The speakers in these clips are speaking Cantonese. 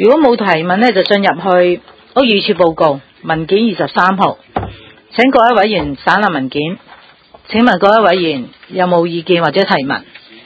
如果冇提問呢，就進入去屋宇署報告文件23號，請各位委員省覽文件。請問各位委員有冇意見或者提問？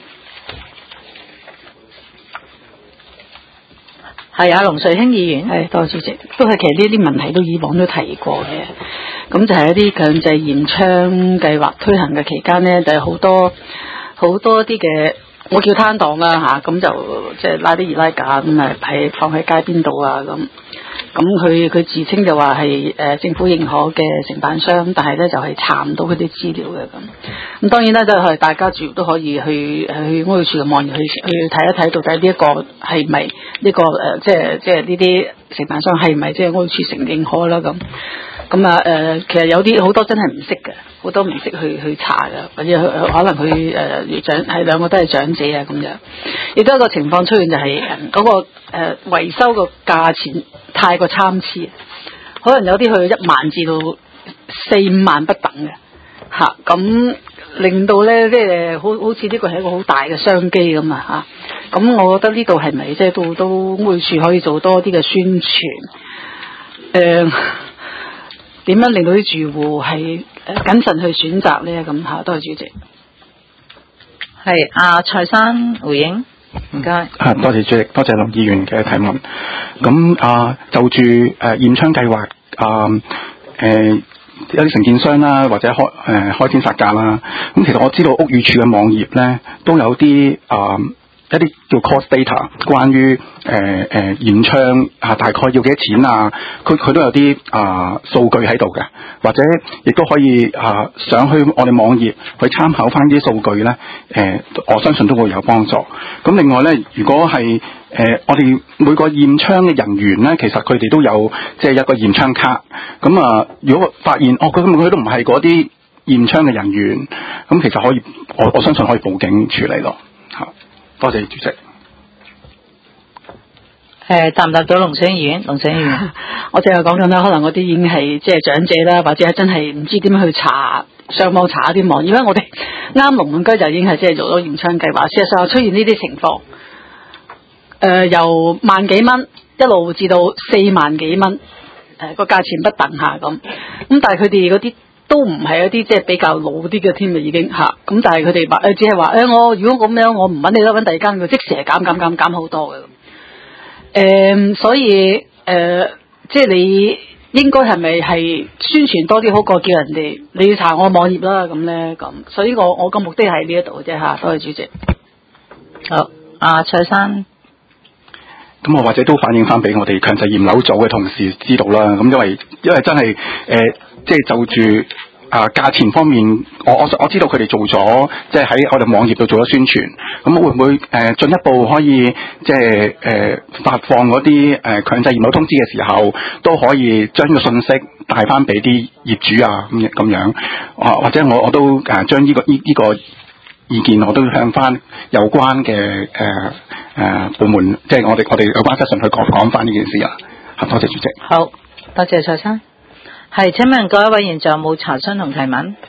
係啊，龍瑞卿議員。 係，多謝主席。都係其實呢啲問題都以往都提過嘅。咁就係一啲強制驗槍計劃推行嘅期間呢，就係好多啲嘅，我叫攤檔啦嚇，咁就即係拉啲易拉架咁啊，放喺街邊度啊咁。咁佢自稱就話係政府認可嘅承辦商，但係咧就係查唔到佢啲資料嘅咁。咁當然啦，就係大家主要都可以去屋宇署嘅網頁去睇一睇，到底呢一個係咪呢個即係呢啲承辦商係咪即係屋宇署承認可啦咁。咁啊其實有啲好多真係唔識嘅，好多唔識去查嘅，或者可能佢長係兩個都係長者啊咁樣。亦都有一個情況出現就係嗰個維修個價錢太過參差，可能有啲去1萬至到4-5萬不等嘅嚇，咁令到咧即係好似呢個係一個好大嘅商機咁啊嚇。咁我覺得呢度係咪即係都屋宇署可以做多啲嘅宣傳？點樣令到啲住戶係謹慎去選擇咧？咁嚇，多謝主席。 係蔡生回應。唔該。 多謝主席，多謝林議員嘅提問。咁就住驗槍計劃有啲承建商啦，或者開天殺價啦。咁其實我知道屋宇署嘅網頁咧都有啲一啲叫 cost data， 關於驗槍大概要幾多錢啊？佢都有啲數據喺度嘅，或者亦都可以上去我哋網頁去參考翻啲數據咧。我相信都會有幫助。咁另外咧，如果係我哋每個驗槍嘅人員咧，其實佢哋都有即係一個驗槍卡。咁如果發現佢都唔係嗰啲驗槍嘅人員，咁其實可以我相信可以報警處理咯。多謝主席。 答唔答到龍瑞卿議員？龍瑞卿議員， 我淨係講緊啦，可能嗰啲已經係即係長者啦，或者真係唔知點樣去上網查啲網。因為我哋啱龍門居就已經係即係做咗驗槍計劃，事實上出現呢啲情況，由萬幾蚊一路至到4萬幾蚊，個價錢不等下咁。咁但係佢哋嗰啲都唔係一啲即係比較老啲嘅添啊，已經嚇。咁但係佢哋話只係話我如果咁樣，我唔揾你啦，揾第二間佢即時係減好多嘅。所以即係你應該係咪係宣傳多啲好過叫人哋你要查我網頁啦咁咧咁。所以我個目的係呢一度啫嚇。多謝主席。 好，蔡生。 咁我或者都反映翻俾我哋強制驗樓組嘅同事知道啦。咁因為真係即係就住價錢方面，我知道佢哋做咗即係喺我哋網頁度做咗宣傳。咁會唔會進一步可以即係發放嗰啲強制驗樓通知嘅時候，都可以將個信息帶翻俾啲業主啊咁樣或者我都將呢個意見我都向翻有關嘅部門，即係我哋有關質詢去講翻呢件事啊。多謝主席。 好，多謝蔡生。係，請問各位委員仲有冇查詢同提問？